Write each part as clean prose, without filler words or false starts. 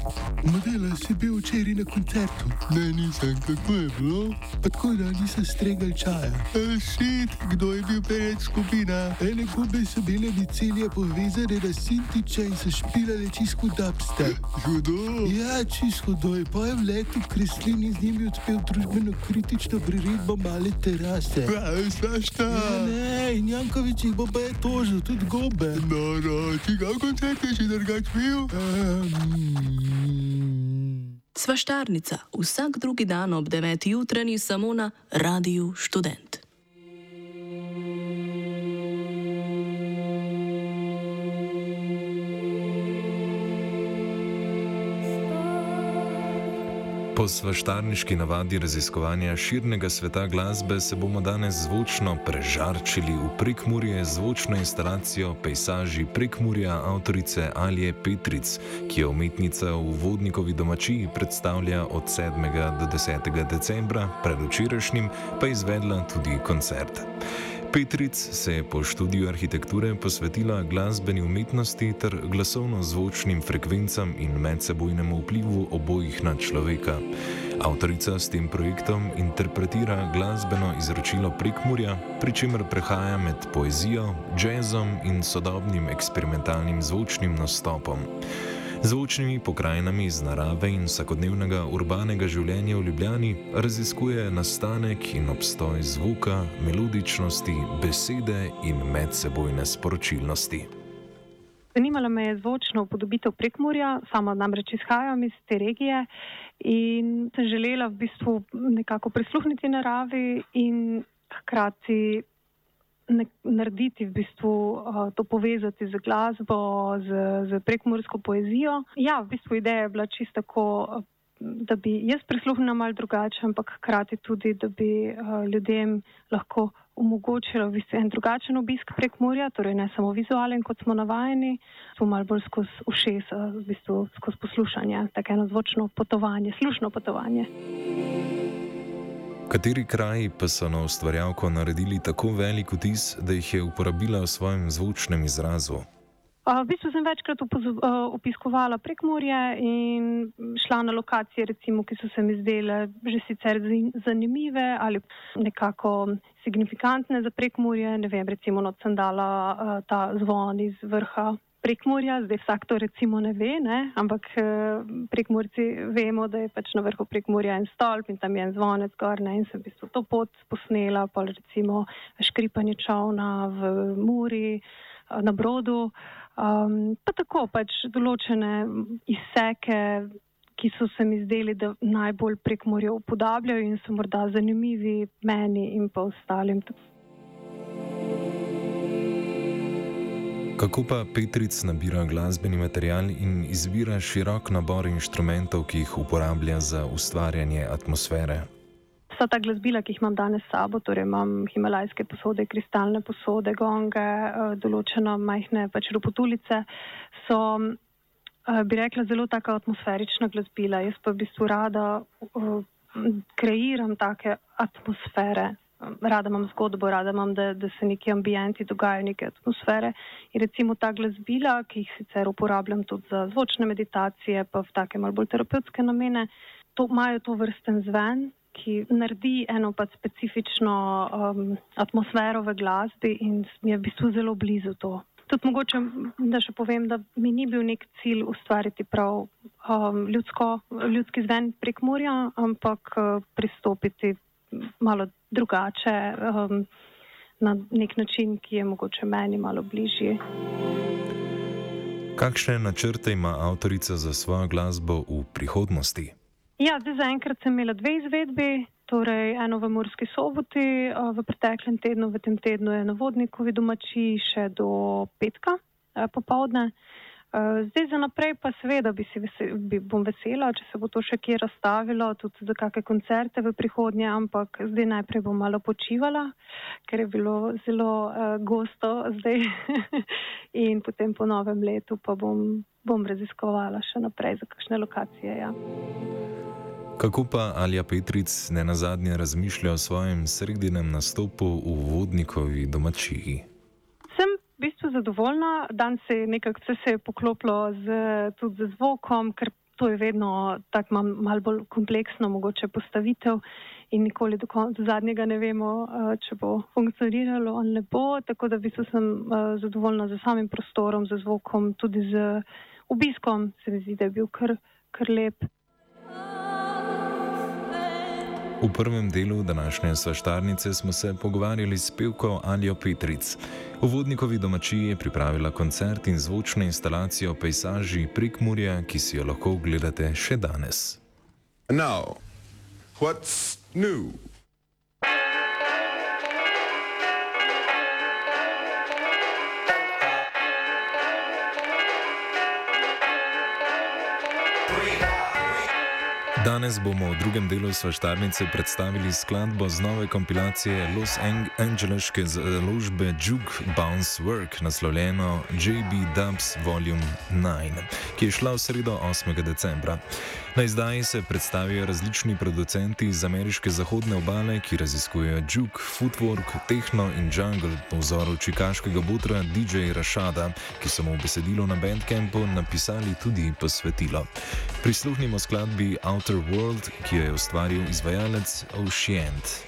Modela si bil včeraj na koncertu. Ne, nisem, kako je bilo? Pa tako da nisem stregal čaja. Šit, kdo je bil pred skupina? Ene gube so bile micelje povezane na Sintiča in so špilale čisto dubstep. Hudo? Ja, čisto hudo. Pa je v letu Kreslin in z njimi odpel družbeno kritično priredbo Male terase. Svašta? Ja, ne, in Jankovič jih bo pa je tožil, tudi gobe. No, čigav koncert je še drugač bil? Svaštarnica, vsak drugi dan ob 9. jutranji samo na Radiu Študent. Po svaštarniški navadi raziskovanja širnega sveta glasbe se bomo danes zvočno prežarčili v Prekmurje z zvočno instalacijo Pejsaži Prekmurja avtorice Alje Petric, ki je umetnica v Vodnikovi domačiji, predstavlja od 7. do 10. decembra, predvčerajšnjim pa izvedla tudi koncert. Petric se je po študiju arhitekture posvetila glasbeni umetnosti ter glasovno-zvočnim frekvencam in medsebojnemu vplivu obojih na človeka. Avtorica s tem projektom interpretira glasbeno izročilo Prekmurja, pri čemer prehaja med poezijo, džezom in sodobnim eksperimentalnim zvočnim nastopom. Zvočnimi pokrajinami iz narave in vsakodnevnega urbanega življenja v Ljubljani raziskuje nastanek in obstoj zvuka, melodičnosti, besede in medsebojne sporočilnosti. Zanimala me je zvočno upodobitev Prekmurja, sama namreč izhajam iz te regije in sem želela v bistvu nekako prisluhniti naravi in hkrati narediti v bistvu to povezati z glasbo, z prekmursko poezijo. Ja, v bistvu ideja je bila čisto tako, da bi jaz prisluhnila malo drugače, ampak hkrati tudi, da bi ljudem lahko omogočila v bistvu en drugačen obisk Prekmurja, torej ne samo vizualen, kot smo navajeni, smo malo bolj skozi ušesa, v bistvu skozi poslušanje, tako eno zvočno potovanje, slušno potovanje. Kateri kraji pa so na ustvarjalko naredili tako velik vtis, da jih je uporabila v svojem zvočnem izrazu? V bistvu sem večkrat obiskovala Prekmurje in šla na lokacije, recimo, ki so se mi zdele že sicer zanimive ali nekako signifikantne za Prekmurje. Ne vem, recimo not sem dala ta zvon iz vrha Prekmurja, zdaj vsak to recimo ne ve, ne? Ampak Prekmurci vemo, da je pač na vrhu Prekmurja en stolp in tam je en zvonec gor, ne? In sem v bistvu to pot posnela, pa recimo škripanje čovna v Muri, na Brodu, pa tako pač določene izseke, ki so se mi zdeli, da najbolj Prekmurje upodabljajo in so morda zanimivi meni in pa ostalim. Kako pa Petric nabira glasbeni material in izbira širok nabor inštrumentov, ki jih uporablja za ustvarjanje atmosfere? Vsa ta glasbila, ki jih imam danes s sabo, torej imam himalajske posode, kristalne posode, gonge, določene majhne pač ropotulice, so, bi rekla, zelo taka atmosferična glasbila. Jaz pa v bistvu rada kreiram take atmosfere. Rada imam zgodbo, rada imam, da se neki ambienti dogajajo, neke atmosfere. In recimo ta glasbila, ki jih sicer uporabljam tudi za zvočne meditacije, pa v take malo bolj terapevtske namene, imajo to vrsten zven, ki naredi eno pa specifično atmosfero v glasbi in mi je v bistvu zelo blizu to. Tudi mogoče, da še povem, da mi ni bil nek cilj ustvariti prav ljudski zven Prekmurja, ampak pristopiti malo drugače, na nek način, ki je mogoče meni malo bližji. Kakšne načrte ima avtorica za svojo glasbo v prihodnosti? Ja, zdaj zaenkrat sem imela 2 izvedbi, torej eno v Murski Soboti, v preteklem tednu, v tem tednu je na Vodnikovi domačiji še do petka popoldne. Zdaj za naprej pa seveda bom vesela, če se bo to še kje razstavilo, tudi za kakšne koncerte v prihodnje, ampak zdaj najprej bom malo počivala, ker je bilo zelo gosto zdaj in potem po novem letu pa bom raziskovala še naprej za kakšne lokacije, ja. Kako pa Alja Petric nenazadnje razmišlja o svojem sredinem nastopu v Vodnikovi domačiji? V bistvu zadovoljna, dan se je nekako vse se je poklopilo tudi z zvokom, ker to je vedno tako malo bolj kompleksno, mogoče postavitev in nikoli do zadnjega ne vemo, če bo funkcioniralo ali ne bo, tako da v bistvu sem zadovoljna z samim prostorom, z zvokom, tudi z obiskom, se mi zdi, da je bil kar lep. V prvem delu današnje svaštarnice smo se pogovarjali s pevko Aljo Petric. V Vodnikovi domačiji je pripravila koncert in zvočno instalacijo Pejsaži Prekmurja, ki si jo lahko ogledate še danes. Now, what's new? Danes bomo v drugem delu svaštarnice predstavili skladbo z nove kompilacije Los Angeleške založbe Juke Bounce Work, naslovljeno JB Dubs Volume 9, ki je šla v sredo 8. decembra. Na izdaji se predstavijo različni producenti iz ameriške zahodne obale, ki raziskujejo juke, footwork, techno in jungle po vzoru čikaškega butra DJ Rashada, ki so mu v besedilu na Bandcampu napisali tudi posvetilo. Prisluhnimo skladbi Outer World, ki jo je ustvaril izvajalec Oceant.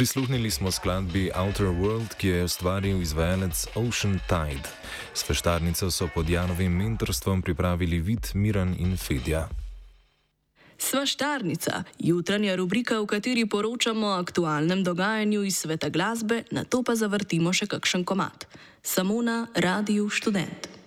Prisluhnili smo skladbi Outer World, ki jo je ustvaril izvajalec Ocean Tide. Sveštarnico so pod Janovim mentorstvom pripravili Vid, Miran in Fedja. Svaštarnica, jutranja rubrika, v kateri poročamo o aktualnem dogajanju iz sveta glasbe, nato pa zavrtimo še kakšen komad. Samo na Radiu Študent.